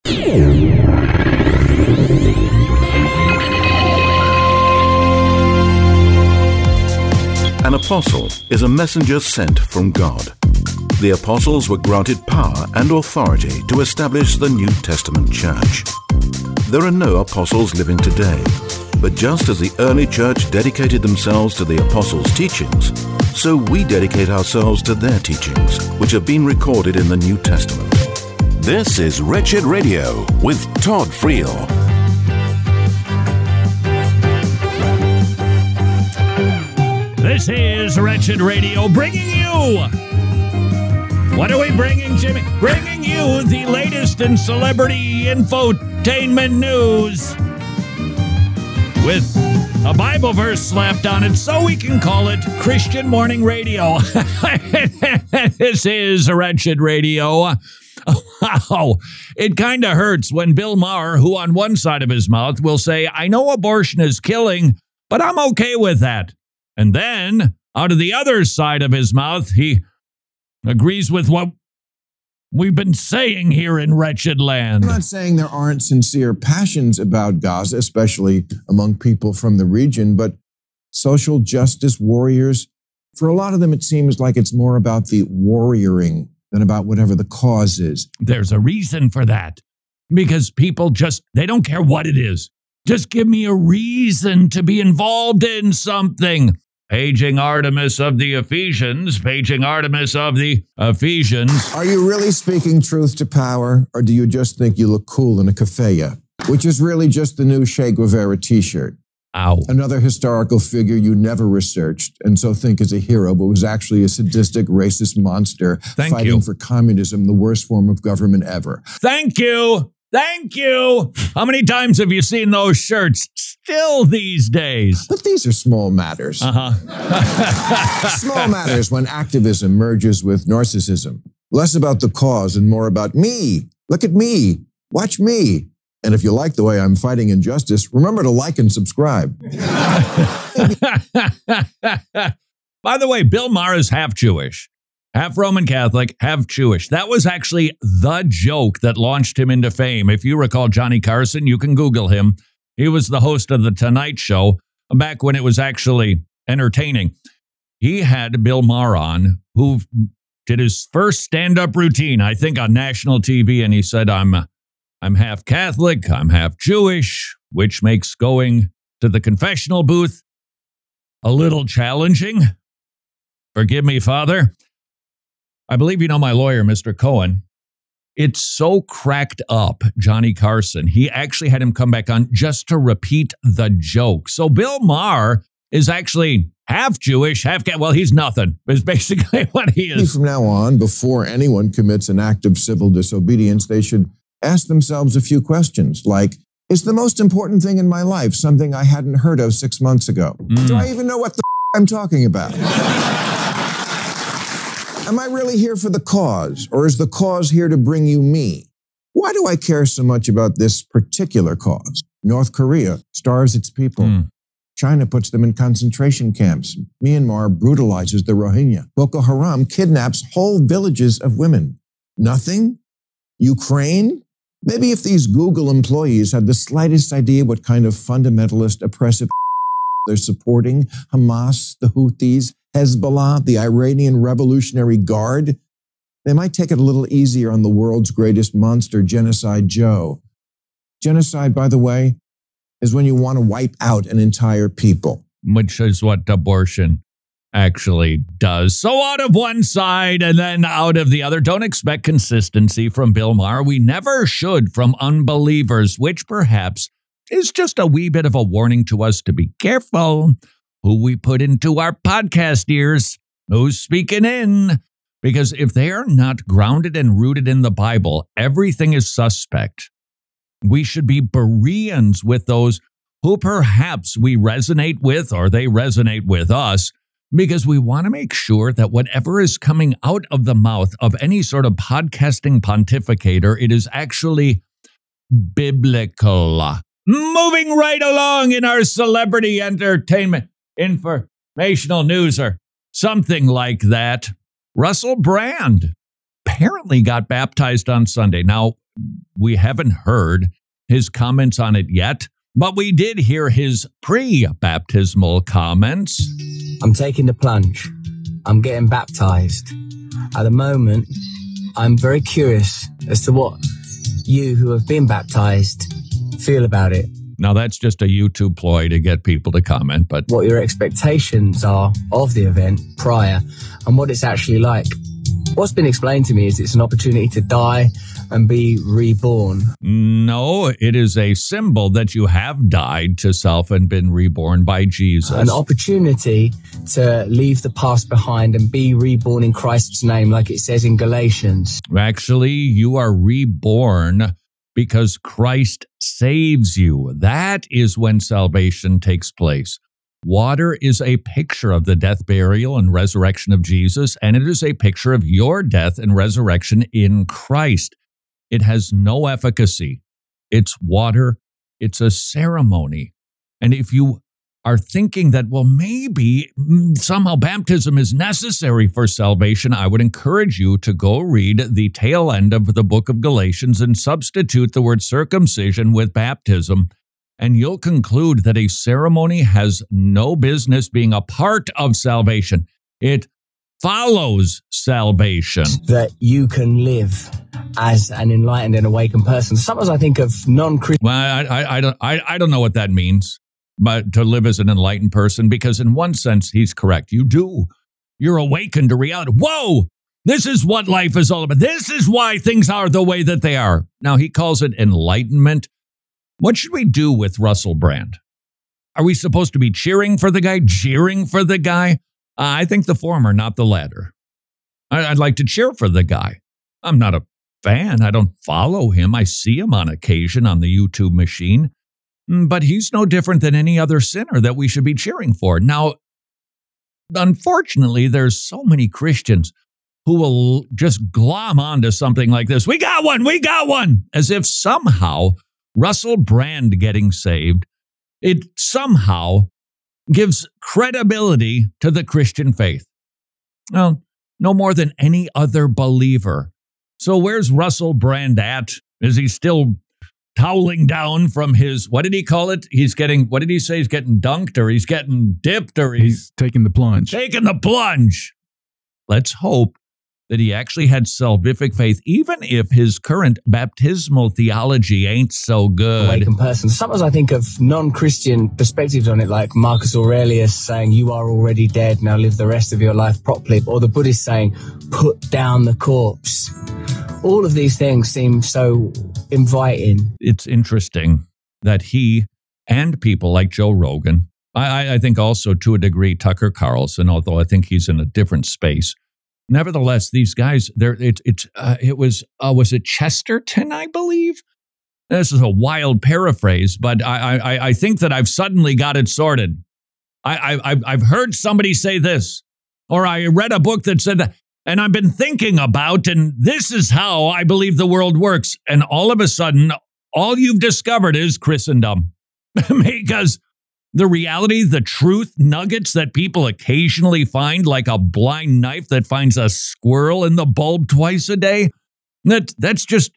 An apostle is a messenger sent from God. The apostles were granted power and authority to establish the New Testament church. There are no apostles living today, but just as the early church dedicated themselves to the apostles' teachings, so we dedicate ourselves to their teachings, which have been recorded in the New Testament. This is Wretched Radio with Todd Friel. This is Wretched Radio bringing you... What are we bringing, Jimmy? Bringing you the latest in celebrity infotainment news with a Bible verse slapped on it so we can call it Christian Morning Radio. This is Wretched Radio. Wow. It kind of hurts when Bill Maher, who on one side of his mouth will say, I know abortion is killing, but I'm okay with that. And then, out of the other side of his mouth, he agrees with what we've been saying here in Wretched Land. I'm not saying there aren't sincere passions about Gaza, especially among people from the region, but social justice warriors, for a lot of them, it seems like it's more about the warrioring than about whatever the cause is. There's a reason for that, because people they don't care what it is. Just give me a reason to be involved in something. Paging Artemis of the Ephesians, paging Artemis of the Ephesians. Are you really speaking truth to power, or do you just think you look cool in a keffiyeh, which is really just the new Che Guevara t-shirt? Ow. Another historical figure you never researched and so think is a hero, but was actually a sadistic, racist monster fighting for communism, the worst form of government ever. Thank you. Thank you. How many times have you seen those shirts still these days? But these are small matters. Small matters when activism merges with narcissism. Less about the cause and more about me. Look at me. Watch me. And if you like the way I'm fighting injustice, remember to like and subscribe. By the way, Bill Maher is half Jewish. Half Roman Catholic, half Jewish. That was actually the joke that launched him into fame. If you recall Johnny Carson, you can Google him. He was the host of The Tonight Show back when it was actually entertaining. He had Bill Maher on, who did his first stand-up routine, I think, on national TV, and he said, I'm half Catholic, I'm half Jewish, which makes going to the confessional booth a little challenging. Forgive me, Father. I believe you know my lawyer, Mr. Cohen. It's so cracked up, Johnny Carson. He actually had him come back on just to repeat the joke. So Bill Maher is actually half Jewish, half Catholic. Well, he's nothing, is basically what he is. From now on, before anyone commits an act of civil disobedience, they should ask themselves a few questions like, is the most important thing in my life something I hadn't heard of 6 months ago? Do I even know what the I'm talking about? Am I really here for the cause, or is the cause here to bring you me? Why do I care so much about this particular cause? North Korea starves its people. China puts them in concentration camps. Myanmar brutalizes the Rohingya. Boko Haram kidnaps whole villages of women. Nothing? Ukraine? Maybe if these Google employees had the slightest idea what kind of fundamentalist, oppressive they're supporting, Hamas, the Houthis, Hezbollah, the Iranian Revolutionary Guard, they might take it a little easier on the world's greatest monster, Genocide Joe. Genocide, by the way, is when you want to wipe out an entire people. Which is what abortion actually does. So out of one side and then out of the other. Don't expect consistency from Bill Maher. We never should from unbelievers, which perhaps is just a wee bit of a warning to us to be careful who we put into our podcast ears, who's speaking in. Because if they are not grounded and rooted in the Bible, everything is suspect. We should be Bereans with those who perhaps we resonate with or they resonate with us, because we want to make sure that whatever is coming out of the mouth of any sort of podcasting pontificator, it is actually biblical. Moving right along in our celebrity entertainment informational news or something like that. Russell Brand apparently got baptized on Sunday. Now, we haven't heard his comments on it yet, but we did hear his pre-baptismal comments. I'm taking the plunge. I'm getting baptized. At the moment, I'm very curious as to what you who have been baptized feel about it. Now, that's just a YouTube ploy to get people to comment, but what your expectations are of the event prior and what it's actually like. What's been explained to me is it's an opportunity to die and be reborn. No, it is a symbol that you have died to self and been reborn by Jesus. An opportunity to leave the past behind and be reborn in Christ's name, like it says in Galatians. Actually, you are reborn because Christ saves you. That is when salvation takes place. Water is a picture of the death, burial, and resurrection of Jesus, and it is a picture of your death and resurrection in Christ. It has no efficacy. It's water. It's a ceremony. And if you are thinking that, well, maybe somehow baptism is necessary for salvation, I would encourage you to go read the tail end of the book of Galatians and substitute the word circumcision with baptism, and you'll conclude that a ceremony has no business being a part of salvation. It follows salvation. That you can live as an enlightened and awakened person. Sometimes I think of non-Christian. Well, I don't know what that means, but to live as an enlightened person, because in one sense, he's correct. You do. You're awakened to reality. Whoa! This is what life is all about. This is why things are the way that they are. Now, he calls it enlightenment. What should we do with Russell Brand? Are we supposed to be cheering for the guy, jeering for the guy? I think the former, not the latter. I'd like to cheer for the guy. I'm not a fan. I don't follow him. I see him on occasion on the YouTube machine. But he's no different than any other sinner that we should be cheering for. Now, unfortunately, there's so many Christians who will just glom onto something like this. We got one, as if somehow Russell Brand getting saved, it somehow gives credibility to the Christian faith. Well, no more than any other believer. So where's Russell Brand at? Is he still toweling down from his, what did he call it? He's getting, what did he say? He's getting dunked, or he's getting dipped, or he's taking the plunge. Taking the plunge. Let's hope that he actually had salvific faith, even if his current baptismal theology ain't so good. Awakened person. Sometimes I think of non-Christian perspectives on it, like Marcus Aurelius saying, you are already dead, now live the rest of your life properly. Or the Buddhist saying, put down the corpse. All of these things seem so inviting. It's interesting that he and people like Joe Rogan, I think also to a degree Tucker Carlson, although I think he's in a different space. Nevertheless, these guys, was it Chesterton, I believe? This is a wild paraphrase, but I think that I've suddenly got it sorted. I've heard somebody say this, or I read a book that said that, and I've been thinking about, and this is how I believe the world works. And all of a sudden, all you've discovered is Christendom. Because the reality, the truth nuggets that people occasionally find, like a blind knife that finds a squirrel in the bulb twice a day, that's just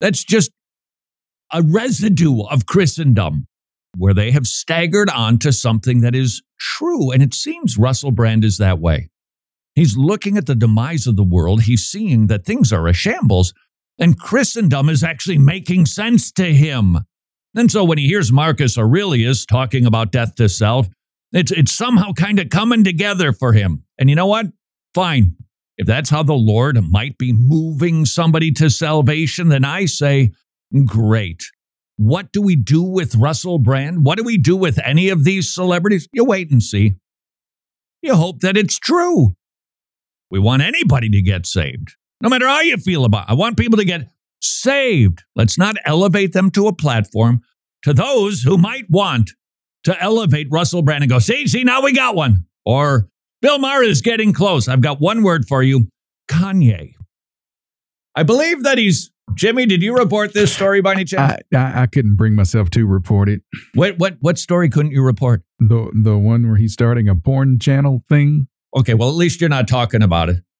a residue of Christendom, where they have staggered onto something that is true. And it seems Russell Brand is that way. He's looking at the demise of the world. He's seeing that things are a shambles, and Christendom is actually making sense to him. And so when he hears Marcus Aurelius talking about death to self, it's somehow kind of coming together for him. And you know what? Fine. If that's how the Lord might be moving somebody to salvation, then I say, great. What do we do with Russell Brand? What do we do with any of these celebrities? You wait and see. You hope that it's true. We want anybody to get saved, no matter how you feel about it. I want people to get saved. Let's not elevate them to a platform to those who might want to elevate Russell Brand and go, see, now we got one. Or Bill Maher is getting close. I've got one word for you, Kanye. I believe that Jimmy, did you report this story by any chance? I couldn't bring myself to report it. What story couldn't you report? The one where he's starting a porn channel thing. Okay, well, at least you're not talking about it.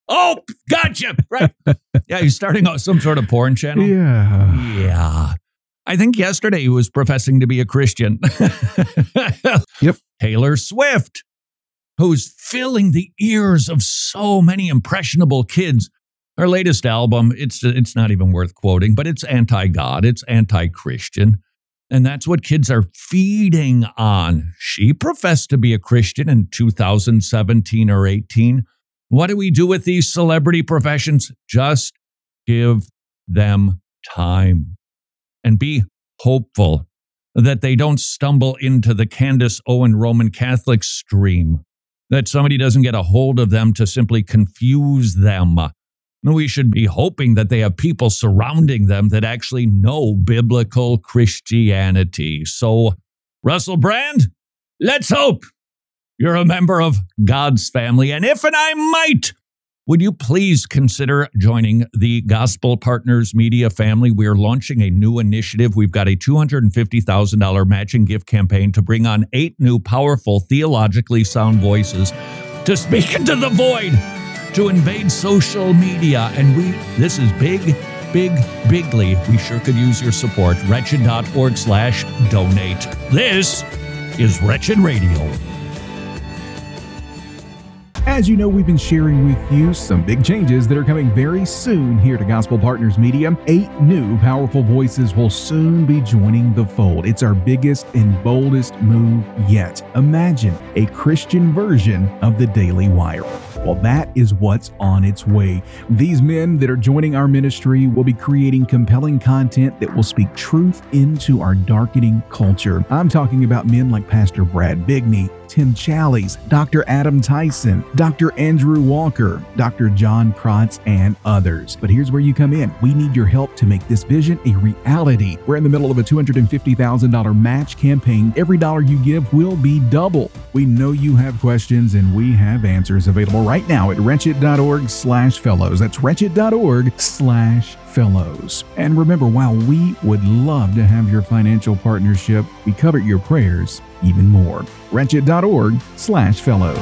Oh, gotcha. Right. Yeah, he's starting out some sort of porn channel. Yeah. I think yesterday he was professing to be a Christian. Yep. Taylor Swift, who's filling the ears of so many impressionable kids. Her latest album, it's not even worth quoting, but it's anti-God, it's anti-Christian. And that's what kids are feeding on. She professed to be a Christian in 2017 or 18. What do we do with these celebrity professions? Just give them time and be hopeful that they don't stumble into the Candace Owen Roman Catholic stream, that somebody doesn't get a hold of them to simply confuse them. We should be hoping that they have people surrounding them that actually know biblical Christianity. So, Russell Brand, let's hope you're a member of God's family. And if and I might, would you please consider joining the Gospel Partners Media family? We are launching a new initiative. We've got a $250,000 matching gift campaign to bring on 8 new powerful, theologically sound voices to speak into the void, to invade social media. And this is bigly. We sure could use your support. Wretched.org/donate. This is Wretched Radio. As you know, we've been sharing with you some big changes that are coming very soon here to Gospel Partners Media. 8 new powerful voices will soon be joining the fold. It's our biggest and boldest move yet. Imagine a Christian version of the Daily Wire. Well, that is what's on its way. These men that are joining our ministry will be creating compelling content that will speak truth into our darkening culture. I'm talking about men like Pastor Brad Bigney, Tim Challies, Dr. Adam Tyson, Dr. Andrew Walker, Dr. John Krotz, and others. But here's where you come in. We need your help to make this vision a reality. We're in the middle of a $250,000 match campaign. Every dollar you give will be double. We know you have questions, and we have answers available right now at wretched.org/fellows. That's wretched.org/fellows. And remember, while we would love to have your financial partnership, we covet your prayers even more. wretched.org/fellows.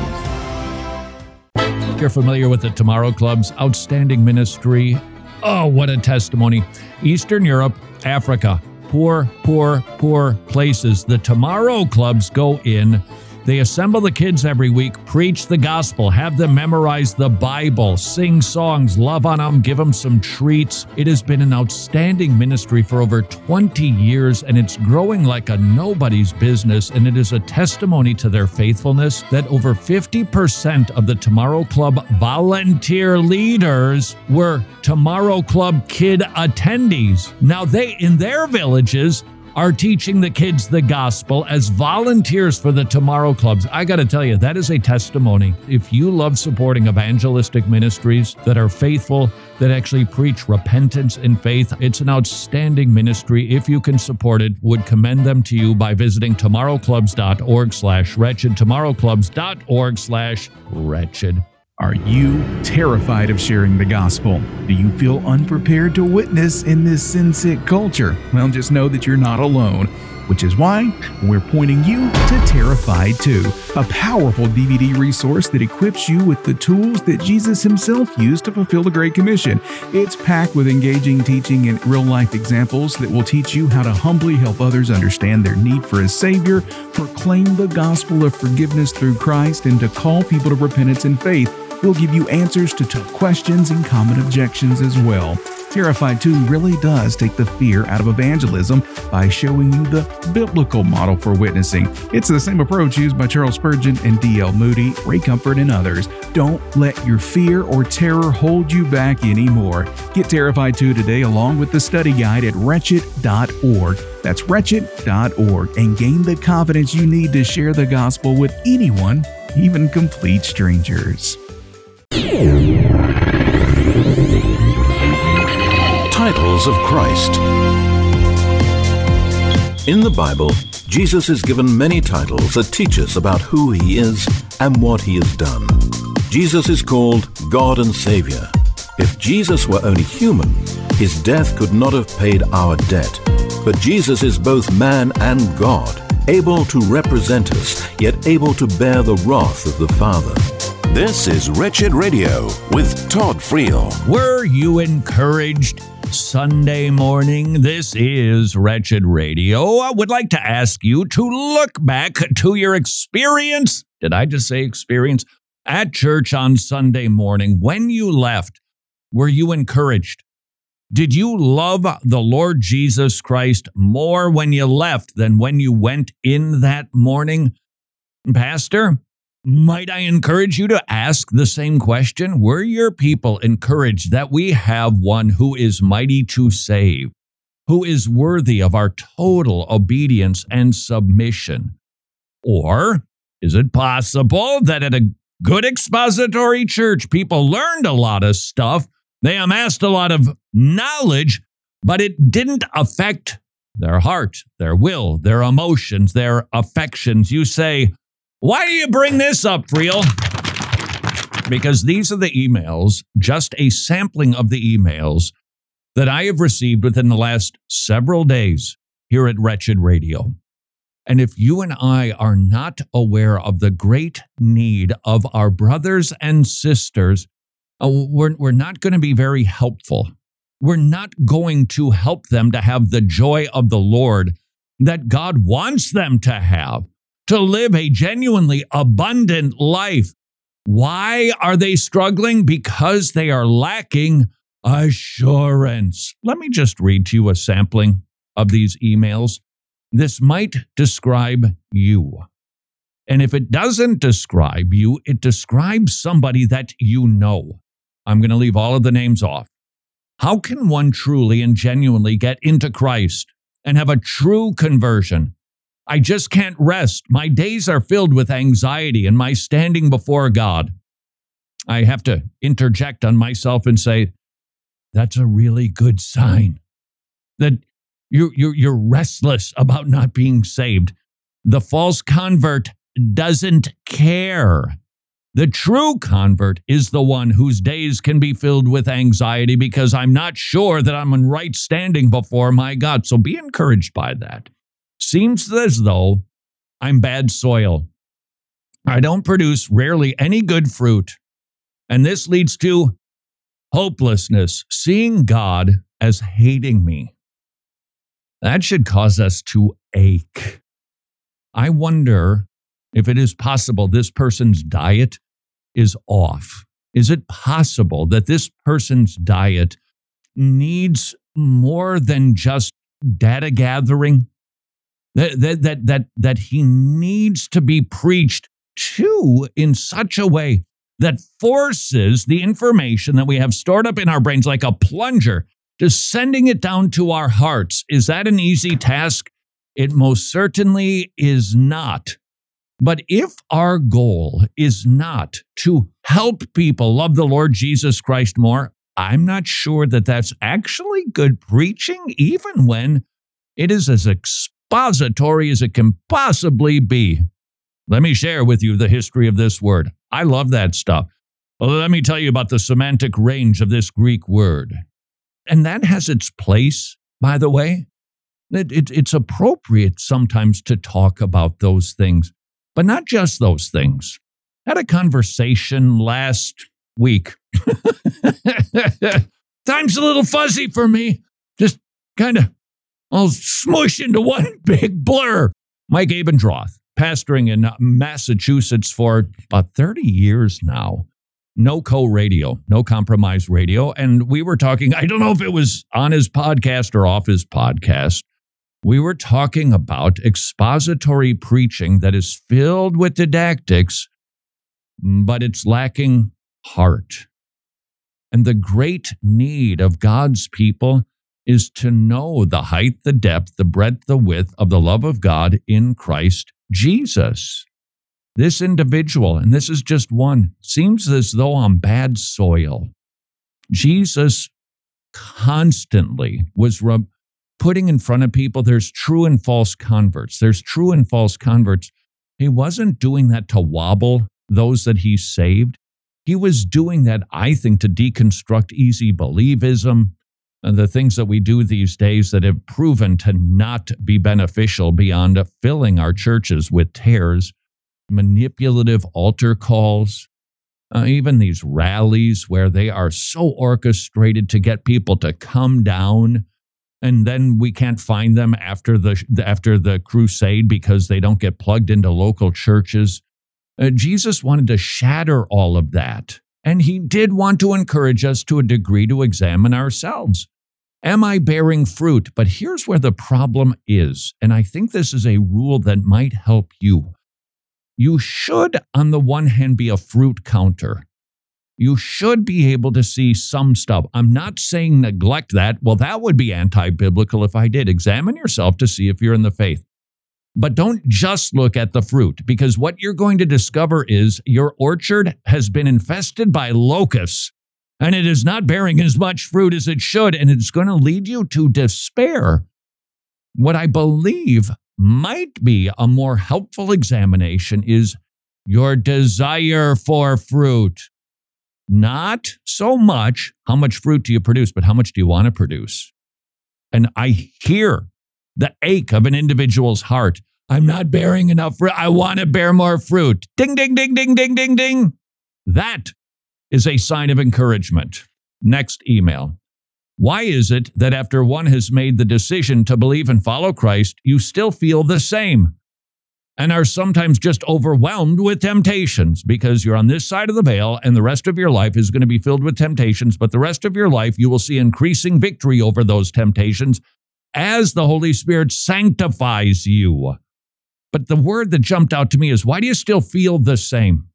You're familiar with the Tomorrow Club's outstanding ministry. Oh, what a testimony. Eastern Europe, Africa, poor places. The Tomorrow Clubs go in. They assemble the kids every week, preach the gospel, have them memorize the Bible, sing songs, love on them, give them some treats. It has been an outstanding ministry for over 20 years, and it's growing like a nobody's business, and it is a testimony to their faithfulness that over 50% of the Tomorrow Club volunteer leaders were Tomorrow Club kid attendees. Now they, in their villages, are teaching the kids the gospel as volunteers for the Tomorrow Clubs. I got to tell you, that is a testimony. If you love supporting evangelistic ministries that are faithful, that actually preach repentance and faith, it's an outstanding ministry. If you can support it, would commend them to you by visiting tomorrowclubs.org/wretched, tomorrowclubs.org/wretched. Are you terrified of sharing the gospel? Do you feel unprepared to witness in this sin-sick culture? Well, just know that you're not alone, which is why we're pointing you to Terrified 2, a powerful DVD resource that equips you with the tools that Jesus himself used to fulfill the Great Commission. It's packed with engaging teaching and real-life examples that will teach you how to humbly help others understand their need for a Savior, proclaim the gospel of forgiveness through Christ, and to call people to repentance and faith. We'll give you answers to tough questions and common objections as well. Terrified 2 really does take the fear out of evangelism by showing you the biblical model for witnessing. It's the same approach used by Charles Spurgeon and D.L. Moody, Ray Comfort, and others. Don't let your fear or terror hold you back anymore. Get Terrified 2 today along with the study guide at wretched.org. That's wretched.org, and gain the confidence you need to share the gospel with anyone, even complete strangers. Titles of Christ. In the Bible, Jesus is given many titles that teach us about who he is and what he has done. Jesus is called God and Savior. If Jesus were only human, his death could not have paid our debt. But Jesus is both man and God, able to represent us, yet able to bear the wrath of the Father. This is Wretched Radio with Todd Friel. Were you encouraged Sunday morning? This is Wretched Radio. I would like to ask you to look back to your experience. Did I just say experience? At church on Sunday morning. When you left, were you encouraged? Did you love the Lord Jesus Christ more when you left than when you went in that morning? Pastor, might I encourage you to ask the same question? Were your people encouraged that we have one who is mighty to save, who is worthy of our total obedience and submission? Or is it possible that at a good expository church, people learned a lot of stuff, they amassed a lot of knowledge, but it didn't affect their heart, their will, their emotions, their affections? You say, why do you bring this up, Friel? Because these are the emails, just a sampling of the emails that I have received within the last several days here at Wretched Radio. And if you and I are not aware of the great need of our brothers and sisters, we're not going to be very helpful. We're not going to help them to have the joy of the Lord that God wants them to have, to live a genuinely abundant life. Why are they struggling? Because they are lacking assurance. Let me just read to you a sampling of these emails. This might describe you. And if it doesn't describe you, it describes somebody that you know. I'm going to leave all of the names off. How can one truly and genuinely get into Christ and have a true conversion? I just can't rest. My days are filled with anxiety and my standing before God. I have to interject on myself and say, that's a really good sign that you're restless about not being saved. The false convert doesn't care. The true convert is the one whose days can be filled with anxiety because I'm not sure that I'm in right standing before my God. So be encouraged by that. Seems as though I'm bad soil. I don't produce rarely any good fruit. And this leads to hopelessness, seeing God as hating me. That should cause us to ache. I wonder if it is possible this person's diet is off. Is it possible that this person's diet needs more than just data gathering? That he needs to be preached to in such a way that forces the information that we have stored up in our brains like a plunger, just sending it down to our hearts. Is that an easy task? It most certainly is not. But if our goal is not to help people love the Lord Jesus Christ more, I'm not sure that that's actually good preaching, even when it is as expository as it can possibly be. Let me share with you the history of this word. I love that stuff. Well, let me tell you about the semantic range of this Greek word. And that has its place, by the way. It's appropriate sometimes to talk about those things, but not just those things. I had a conversation last week. Time's a little fuzzy for me. Just kind of all smush into one big blur. Mike Abendroth, pastoring in Massachusetts for about 30 years now. No radio, no compromise radio. And we were talking, I don't know if it was on his podcast or off his podcast. We were talking about expository preaching that is filled with didactics, but it's lacking heart. And the great need of God's people is to know the height, the depth, the breadth, the width of the love of God in Christ Jesus. This individual, and this is just one, seems as though on bad soil. Jesus constantly was putting in front of people, there's true and false converts. There's true and false converts. He wasn't doing that to wobble those that he saved. He was doing that, I think, to deconstruct easy believism and the things that we do these days that have proven to not be beneficial beyond filling our churches with tares, manipulative altar calls, Even these rallies where they are so orchestrated to get people to come down, and then we can't find them after the crusade because they don't get plugged into local churches. Jesus wanted to shatter all of that, and he did want to encourage us to a degree to examine ourselves. Am I bearing fruit? But here's where the problem is, and I think this is a rule that might help you. You should, on the one hand, be a fruit counter. You should be able to see some stuff. I'm not saying neglect that. Well, that would be anti-biblical if I did. Examine yourself to see if you're in the faith. But don't just look at the fruit, because what you're going to discover is your orchard has been infested by locusts, and it is not bearing as much fruit as it should, and it's going to lead you to despair. What I believe might be a more helpful examination is your desire for fruit. Not so much how much fruit do you produce, but how much do you want to produce? And I hear the ache of an individual's heart. I'm not bearing enough fruit. I want to bear more fruit. Ding, ding, ding, ding, ding, ding, ding. That is a sign of encouragement. Next email. Why is it that after one has made the decision to believe and follow Christ, you still feel the same and are sometimes just overwhelmed with temptations? Because you're on this side of the veil and the rest of your life is going to be filled with temptations, but the rest of your life you will see increasing victory over those temptations as the Holy Spirit sanctifies you. But the word that jumped out to me is, why do you still feel the same?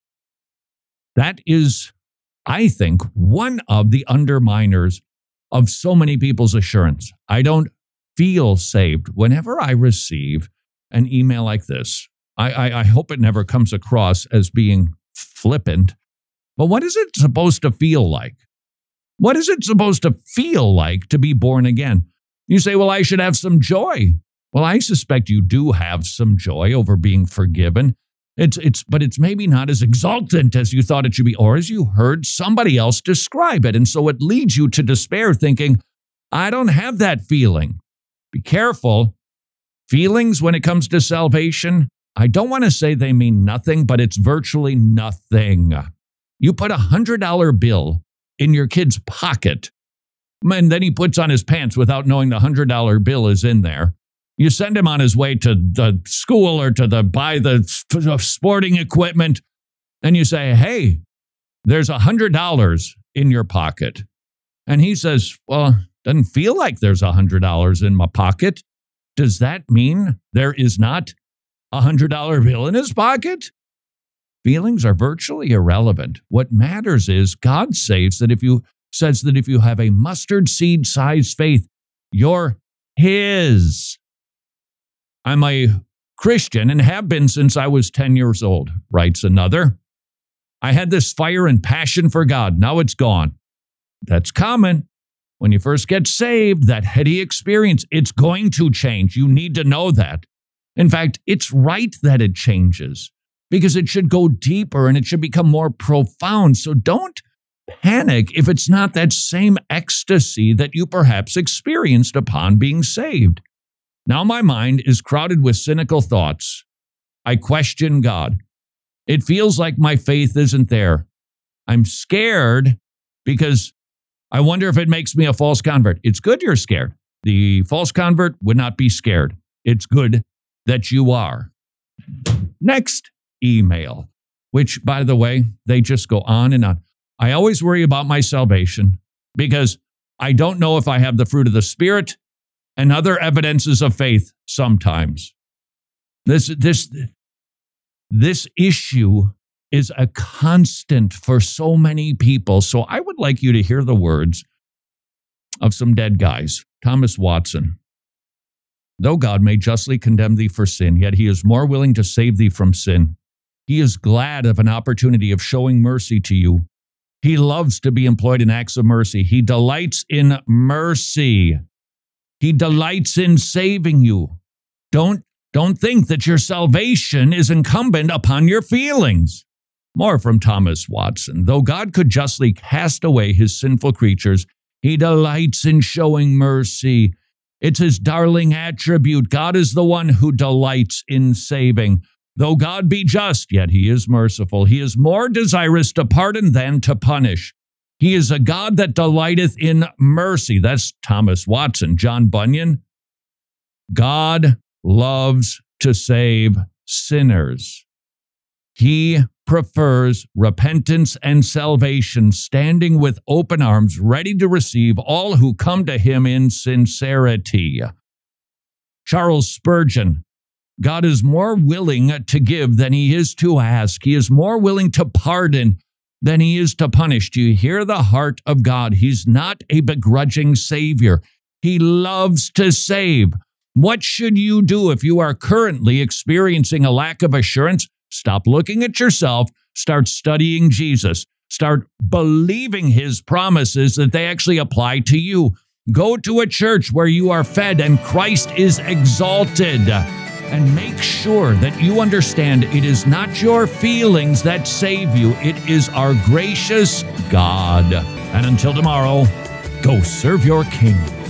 That is, I think, one of the underminers of so many people's assurance. I don't feel saved. Whenever I receive an email like this, I hope it never comes across as being flippant, but what is it supposed to feel like? What is it supposed to feel like to be born again? You say, well, I should have some joy. Well, I suspect you do have some joy over being forgiven. But it's maybe not as exultant as you thought it should be, or as you heard somebody else describe it. And so it leads you to despair, thinking, I don't have that feeling. Be careful. Feelings when it comes to salvation, I don't want to say they mean nothing, but it's virtually nothing. You put a $100 bill in your kid's pocket, and then he puts on his pants without knowing the $100 bill is in there. You send him on his way to the school or to buy the sporting equipment, and you say, hey, there's $100 in your pocket. And he says, well, doesn't feel like there's $100 in my pocket. Does that mean there is not a $100 bill in his pocket? Feelings are virtually irrelevant. What matters is God says that if you have a mustard seed sized faith, you're his. I'm a Christian and have been since I was 10 years old, writes another. I had this fire and passion for God. Now it's gone. That's common. When you first get saved, that heady experience, it's going to change. You need to know that. In fact, it's right that it changes because it should go deeper and it should become more profound. So don't panic if it's not that same ecstasy that you perhaps experienced upon being saved. Now my mind is crowded with cynical thoughts. I question God. It feels like my faith isn't there. I'm scared because I wonder if it makes me a false convert. It's good you're scared. The false convert would not be scared. It's good that you are. Next email, which, by the way, they just go on and on. I always worry about my salvation because I don't know if I have the fruit of the Spirit and other evidences of faith sometimes. This issue is a constant for so many people. So I would like you to hear the words of some dead guys. Thomas Watson. Though God may justly condemn thee for sin, yet he is more willing to save thee from sin. He is glad of an opportunity of showing mercy to you. He loves to be employed in acts of mercy. He delights in mercy. He delights in saving you. Don't think that your salvation is incumbent upon your feelings. More from Thomas Watson. Though God could justly cast away his sinful creatures, he delights in showing mercy. It's his darling attribute. God is the one who delights in saving. Though God be just, yet he is merciful. He is more desirous to pardon than to punish. He is a God that delighteth in mercy. That's Thomas Watson. John Bunyan. God loves to save sinners. He prefers repentance and salvation, standing with open arms, ready to receive all who come to him in sincerity. Charles Spurgeon. God is more willing to give than he is to ask. He is more willing to pardon than he is to punish. Do you hear the heart of God? He's not a begrudging Savior. He loves to save. What should you do if you are currently experiencing a lack of assurance? Stop looking at yourself. Start studying Jesus. Start believing his promises that they actually apply to you. Go to a church where you are fed and Christ is exalted. And make sure that you understand it is not your feelings that save you. It is our gracious God. And until tomorrow, go serve your King.